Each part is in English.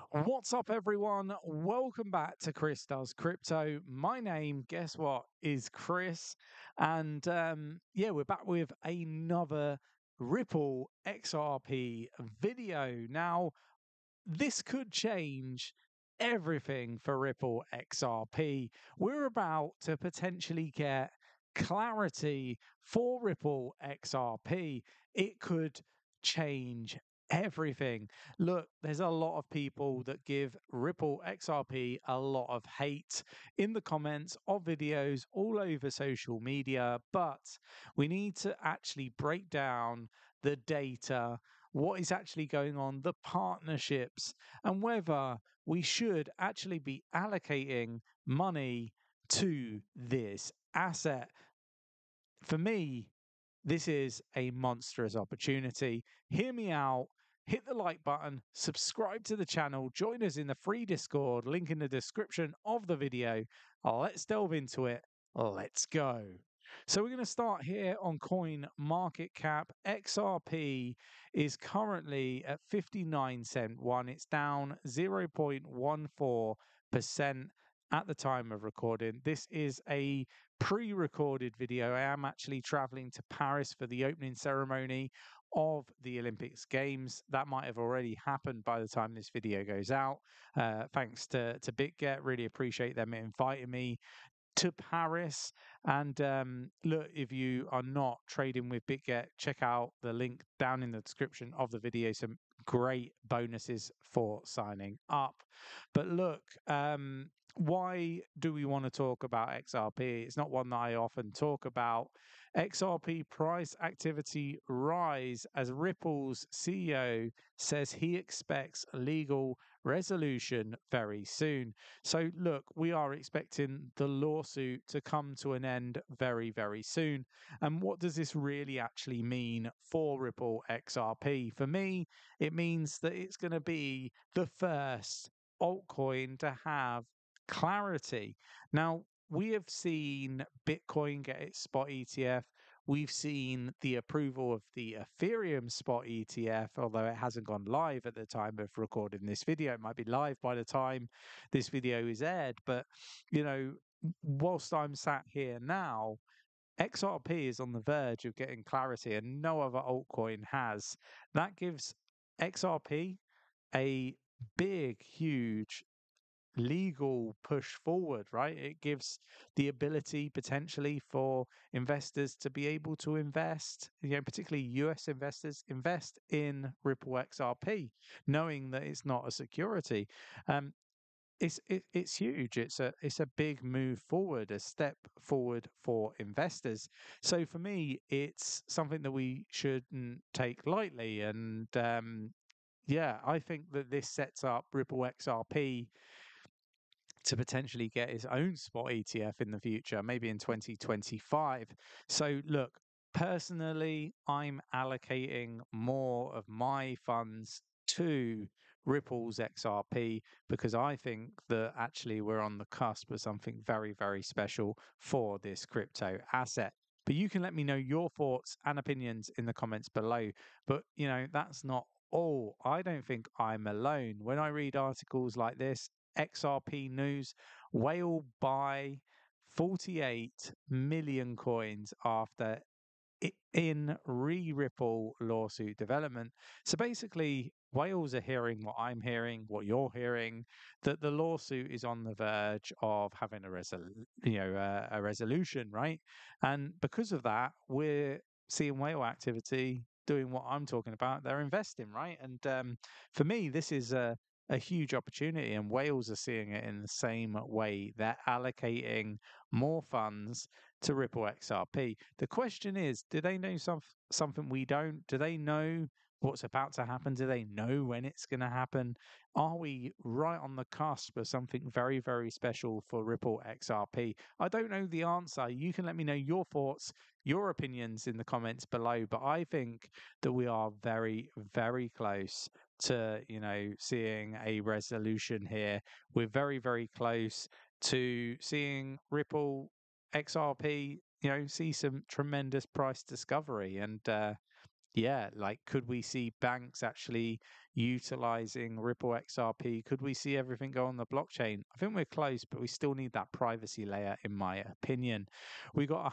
What's up, everyone? Welcome back to Chris Does Crypto. My name, guess what, is Chris. And yeah, we're back with another Ripple XRP video. Now, this could change everything for Ripple XRP. We're about to potentially get clarity for Ripple XRP. It could change everything. Look, there's a lot of people that give Ripple XRP a lot of hate in the comments of videos all over social media, but we need to actually break down the data, what is actually going on, the partnerships, and whether we should actually be allocating money to this asset. For me, this is a monstrous opportunity. Hear me out. Hit the like button, subscribe to the channel, join us in the free Discord, link in the description of the video. Let's delve into it. Let's go. So we're going to start here on Coin Market Cap. XRP is currently at 59 cent one. It's down 0.14% at the time of recording. This is a pre-recorded video. I am actually traveling to Paris for the opening ceremony of the Olympics Games. That might have already happened by the time this video goes out. Thanks to BitGet. Really appreciate them inviting me to Paris. And look, if you are not trading with BitGet, check out the link down in the description of the video. Some great bonuses for signing up. But look, why do we want to talk about XRP? It's not one that I often talk about. XRP price activity rise as Ripple's CEO says he expects legal resolution very soon. So, look, we are expecting the lawsuit to come to an end very, very soon. And what does this really actually mean for Ripple XRP? For me, it means that it's going to be the first altcoin to have clarity. Now, we have seen Bitcoin get its spot ETF. We've seen the approval of the Ethereum spot ETF, although it hasn't gone live at the time of recording this video. It might be live by the time this video is aired. But, you know, whilst I'm sat here now, XRP is on the verge of getting clarity and no other altcoin has. That gives XRP a big, huge legal push forward, right? It gives the ability potentially for investors to be able to invest, particularly US investors, invest in Ripple XRP, knowing that it's not a security. Um, it's huge. It's a big move forward, a step forward for investors. So for me, it's something that we shouldn't take lightly. And yeah, I think that this sets up Ripple XRP to potentially get its own spot ETF in the future, maybe in 2025. So, look, personally, I'm allocating more of my funds to Ripple's XRP because I think that actually we're on the cusp of something very, very special for this crypto asset. But you can let me know your thoughts and opinions in the comments below. But, that's not all. I don't think I'm alone. When I read articles like this, XRP news, whale buy 48 million coins after in re-Ripple lawsuit development. So basically, whales are hearing what I'm hearing, what you're hearing, that the lawsuit is on the verge of having a resolution, right? And because of that, we're seeing whale activity doing what I'm talking about. They're investing, right? And for me, this is a huge opportunity, and whales are seeing it in the same way. They're allocating more funds to Ripple XRP. The question is, do they know something we don't? Do they know what's about to happen? Do they know when it's going to happen? Are we right on the cusp of something very, very special for Ripple XRP? I don't know the answer. You can let me know your thoughts, your opinions in the comments below. But I think that we are very, very close to, seeing a resolution here. We're very, very close to seeing Ripple XRP, see some tremendous price discovery. And Yeah, like could we see banks actually utilizing Ripple XRP? Could we see everything go on the blockchain? I think we're close, but we still need that privacy layer, in my opinion. We got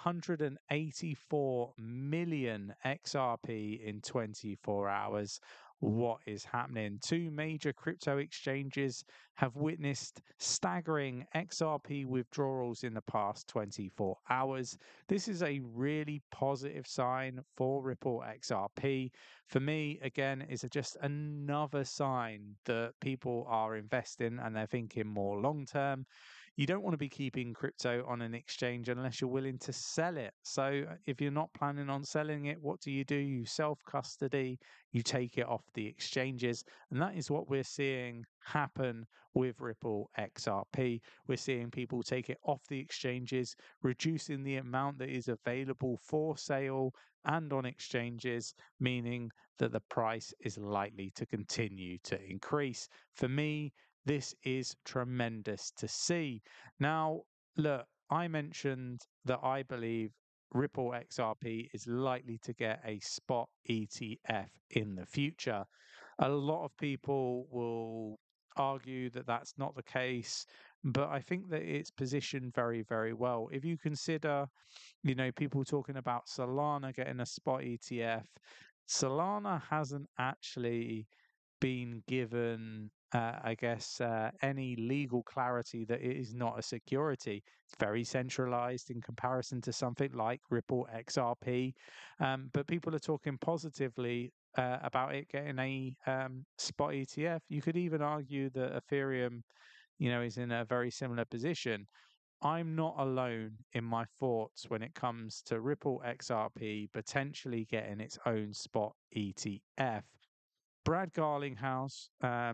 184 million XRP in 24 hours. What is happening? Two major crypto exchanges have witnessed staggering XRP withdrawals in the past 24 hours. This is a really positive sign for Ripple XRP. For me, again, is just another sign that people are investing and they're thinking more long term. You don't want to be keeping crypto on an exchange unless you're willing to sell it. So if you're not planning on selling it, what do? You self custody, you take it off the exchanges. And that is what we're seeing happen with Ripple XRP. We're seeing people take it off the exchanges, reducing the amount that is available for sale and on exchanges, meaning that the price is likely to continue to increase. For me, this is tremendous to see. Now, look, I mentioned that I believe Ripple XRP is likely to get a spot ETF in the future. A lot of people will argue that that's not the case, but I think that it's positioned very, very well. If you consider, people talking about Solana getting a spot ETF, Solana hasn't actually been given, I guess, any legal clarity that it is not a security. It's very centralized in comparison to something like Ripple XRP. But people are talking positively about it getting a spot ETF. You could even argue that Ethereum, is in a very similar position. I'm not alone in my thoughts when it comes to Ripple XRP potentially getting its own spot ETF. Brad Garlinghouse,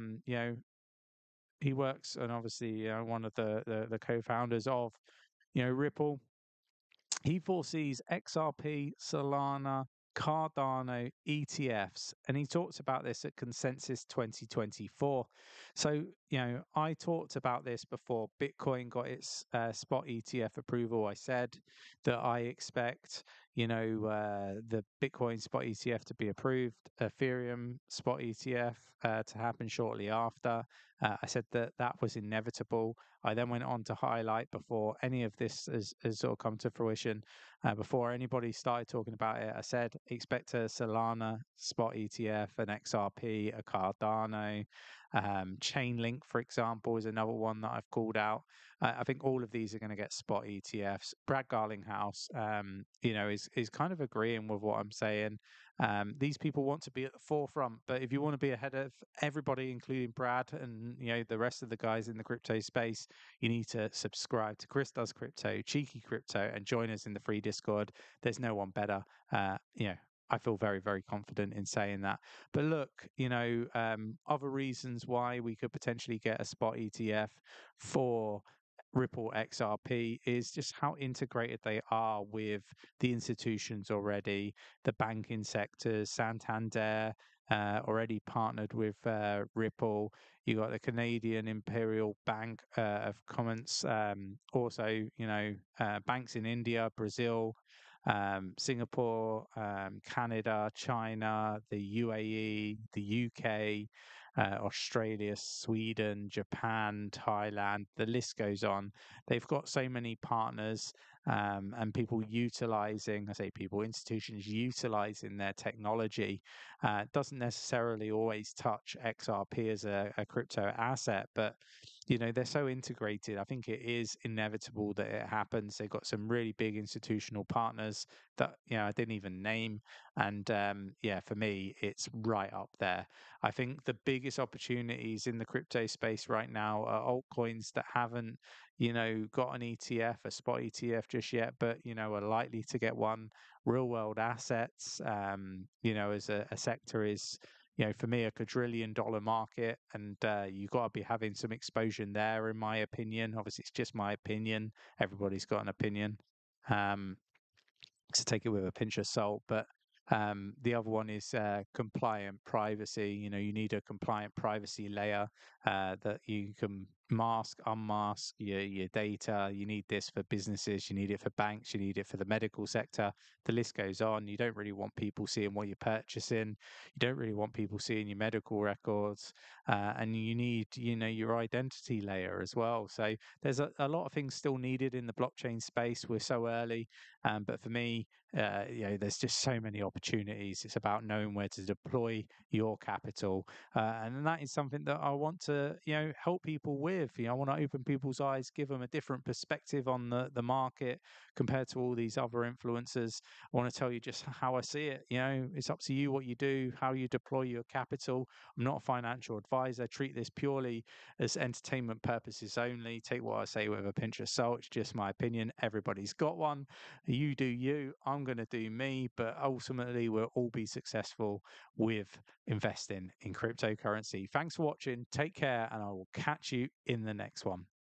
he works and obviously one of the co-founders of Ripple. He foresees XRP, Solana, Cardano ETFs, and he talks about this at Consensus 2024. So, I talked about this before Bitcoin got its spot ETF approval. I said that I expect, the Bitcoin spot ETF to be approved, Ethereum spot ETF to happen shortly after. I said that that was inevitable. I then went on to highlight before any of this has sort of come to fruition, before anybody started talking about it, I said expect a Solana spot ETF, an XRP, a Cardano, Chainlink, for example, is another one that I've called out. I think all of these are going to get spot ETFs. Brad Garlinghouse, is kind of agreeing with what I'm saying. These people want to be at the forefront, but if you want to be ahead of everybody, including Brad and the rest of the guys in the crypto space, you need to subscribe to Chris Does Crypto, Cheeky Crypto, and join us in the free Discord. There's no one better. I feel very, very confident in saying that. But look, other reasons why we could potentially get a spot ETF for Ripple XRP is just how integrated they are with the institutions already, the banking sectors. Santander already partnered with Ripple. You got the Canadian Imperial Bank of Comments, also, banks in India, Brazil, Singapore, Canada, China, the UAE, the UK, Australia, Sweden, Japan, Thailand, the list goes on. They've got so many partners, and people utilizing, I say people, institutions utilizing their technology. Doesn't necessarily always touch XRP as a crypto asset, but they're so integrated. I think it is inevitable that it happens. They've got some really big institutional partners that I didn't even name, and for me, it's right up there. I think the biggest opportunities in the crypto space right now are altcoins that haven't, got an ETF, a spot ETF just yet, but are likely to get one. Real world assets, as a sector is, for me, a quadrillion-dollar market, and you've got to be having some exposure there, in my opinion. Obviously, it's just my opinion. Everybody's got an opinion. To take it with a pinch of salt, but the other one is compliant privacy. You need a compliant privacy layer that you can mask, unmask your data. You need this for businesses, you need it for banks, you need it for the medical sector. The list goes on. You don't really want people seeing what you're purchasing. You don't really want people seeing your medical records, and you need, your identity layer as well. So there's a lot of things still needed in the blockchain space. We're so early, but for me, there's just so many opportunities. It's about knowing where to deploy your capital, and that is something that I want to, help people with. I want to open people's eyes, give them a different perspective on the market compared to all these other influencers. I want to tell you just how I see it. It's up to you what you do, how you deploy your capital. I'm not a financial advisor. Treat this purely as entertainment purposes only. Take what I say with a pinch of salt. It's just my opinion. Everybody's got one. You do you. I'm going to do me. But ultimately, we'll all be successful with investing in cryptocurrency. Thanks for watching. Take care, and I will catch you in the next one.